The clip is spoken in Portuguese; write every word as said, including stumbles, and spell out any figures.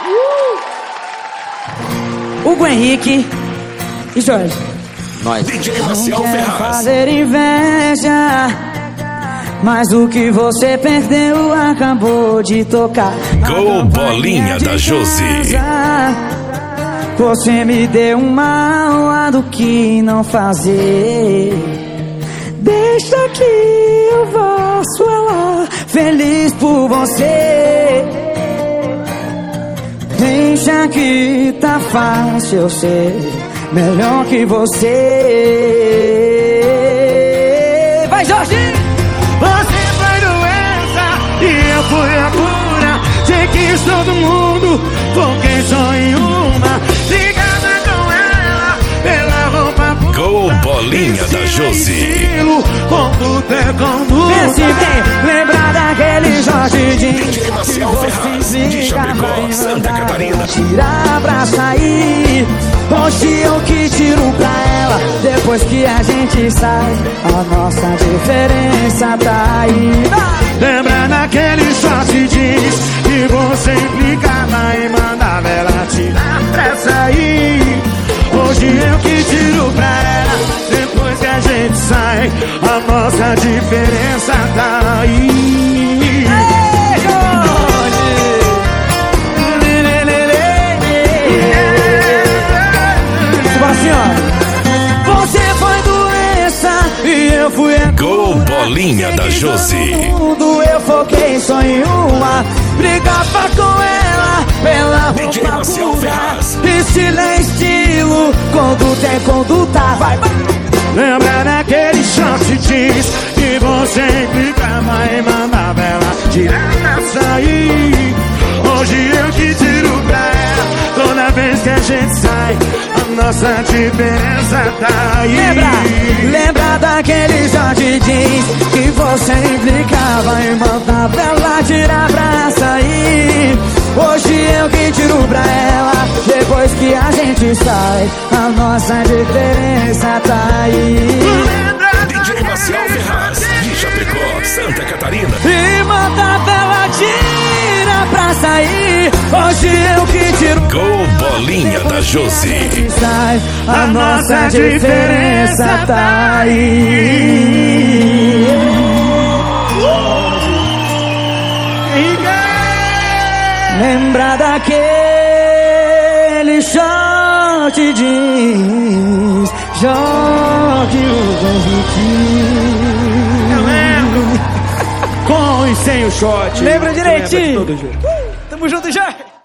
Hugo Henrique e Jorge. Nós. D J Maciel Ferraz. Fazer inveja, mas o que você perdeu acabou de tocar. Gol Bolinha da Josi. Você me deu uma aula do que não fazer. Deixa que eu faço ela feliz por você. Deixa que tá fácil eu ser melhor que você. Vai, Jorge! Você foi doença e eu fui a cura. Sei que todo mundo, foquei só em uma. Ligada com ela, pela roupa pura. Gol Bolinha da Josi. Conduta é conduta. Vê se tem lembrar daquele Jorge D J Maciel Ferraz, de Chapecó, Santa Catarina. Tirar pra sair. Hoje eu que tiro pra ela. Depois que a gente sai, a nossa diferença tá aí. Lembra daquele short jeans que você implicava e mandava ela tirar pra sair. Hoje eu que tiro pra ela. Depois que a gente sai, a nossa diferença tá aí. Você foi doença e eu fui a Gol Bolinha da Josi. mundo eu foquei só em uma. Brigava com ela pela D J roupa Maciel pura. Ferraz. Estilo é estilo, conduta é conduta. Vai, vai. Lembra daquele short jeans que você implicava e mandava ela tirar pra sair. Hoje eu que tiro pra ela. Toda vez que a gente sai, a nossa diferença tá aí. Lembra, lembra daquele short jeans que você implicava e mandava ela tirar pra sair. Hoje eu que tiro pra ela. Depois que a gente sai, a nossa diferença tá aí. D J Maciel Ferraz, de Chapecó, Santa Catarina. E mandava ela tirar pra sair. Hoje eu que tiro. Gol Bolinha da Josi. Sai, a nossa diferença tá aí. Lembra daquele short jeans, Jorge Hugo Henrique. Eu lembro. Com e sem o short. Lembra direitinho? Lembra de todo jeito. Tamo junto, Jorge.